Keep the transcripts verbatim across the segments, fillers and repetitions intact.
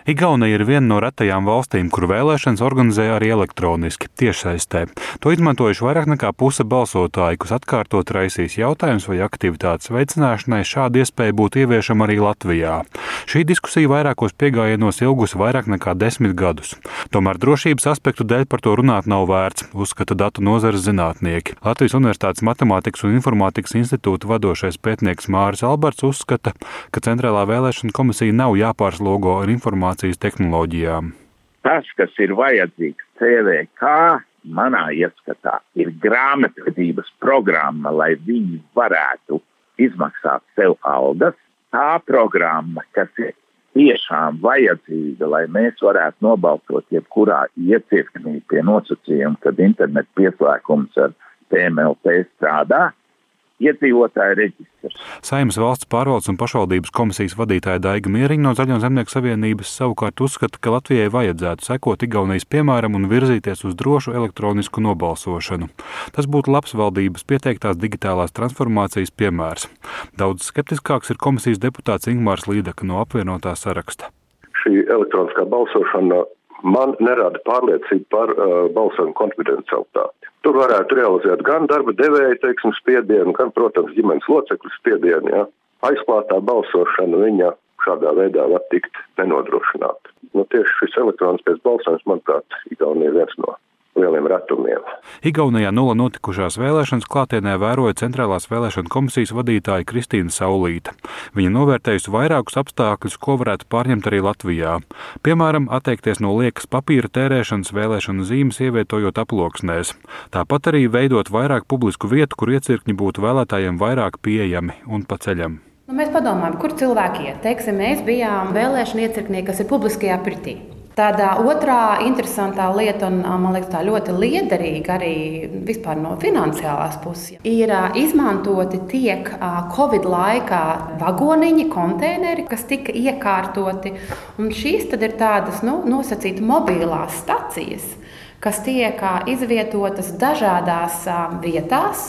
Igaunija ir viena no retajām valstīm, kur vēlēšanas organizē arī elektroniski, tiešsaistē. To izmantojuši vairāk nekā puse balsotāji, kas atkārtot raisīs jautājums vai aktivitātes veicināšanai šāda iespēja būtu ieviešama arī Latvijā. Šī diskusija vairākos piegājienos ilgusi vairāk nekā desmit gadus. Tomēr drošības aspektu dēļ par to runāt nav vērts, uzskata datu nozares zinātnieki. Latvijas Universitātes Matemātikas un informātikas institūta vadošais pētnieks Māris Alberts uzskata, ka Centrālā vēlēšana komisija nav jāpārslogo ar informācijas tehnoloģijām. Tas, kas ir vajadzīgs C V K, manā ieskatā, ir grāmatvedības programma, lai viņi varētu izmaksāt sev algas. Tā programma, kas ir tiešām vajadzīga, lai mēs varētu nobalsot jebkurā iecirknī pie nosacījuma, kad internet pieslēgums ar T M L T strādā, iedzīvotāju reģistrs. Saeimas valsts pārvaldes un pašvaldības komisijas vadītāja Daiga Mieriņa no Zaļo zemnieku savienības savukārt uzskata, ka Latvijai vajadzētu sekot Igaunijas piemēram un virzīties uz drošu elektronisku nobalsošanu. Tas būtu labs valdības pieteiktās digitālās transformācijas piemērs. Daudz skeptiskāks ir komisijas deputāts Ingmārs Līdaka no apvienotā saraksta. Šī elektroniskā balsošana man nerada pārliecību par uh, balsojumu konfidencialitāti. Tur varētu realizēt gan darba devēja, teiksim, spiedienu, gan, protams, ģimenes locekļu spiedienu. Ja. Aizklātā balsošana viņa šādā veidā var tikt nenodrošināta. Nu, tieši šis elektroniskais balsojums, manuprāt, Igaunija ir viens no lieliem retumiem. Igaunijā nula notikušās vēlēšanas klātienē vēroja Centrālās vēlēšana komisijas vadītāja Kristīna Saulīte. Viņa novērtējusi vairākus apstākļus, ko varētu pārņemt arī Latvijā. Piemēram, atteikties no liekas papīra tērēšanas vēlēšanu zīmes ievietojot aploksnēs. Tāpat arī veidot vairāk publisku vietu, kur iecirkņi būtu vēlētājiem vairāk pieejami un pa ceļam. Nu, mēs padomājam, kur cilvēki iet. Teiksim, mēs bijām vēlēšana iecirknī, kas ir publiskajā pirtī. Tāda otrā interesantā lieta, un man liekas, tā ļoti liederīga arī vispār no finansiālās puses, ir izmantoti tiek Covid laikā vagoniņi, konteineri, kas tika iekārtoti. Un šīs tad ir tādas nu, nosacītas mobilās stacijas, kas tiek izvietotas dažādās vietās.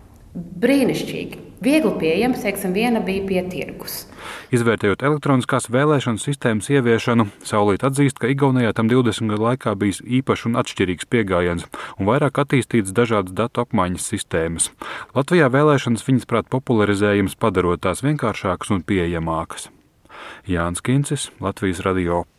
Brīnišķīgi. Viegli pieejams, teiksim, viena bija pie tirgus. Izvērtējot elektroniskās vēlēšanu sistēmas ieviešanu, Saulīte atzīst, ka Igaunijā tam divdesmit gadu laikā bijis īpašs un atšķirīgs pieejams un vairāk attīstītas dažādas datu apmaiņas sistēmas. Latvijā vēlēšanas viņas prāt popularizējums padarot tās vienkāršākas un pieejamākas. Jānis Kincis, Latvijas radio.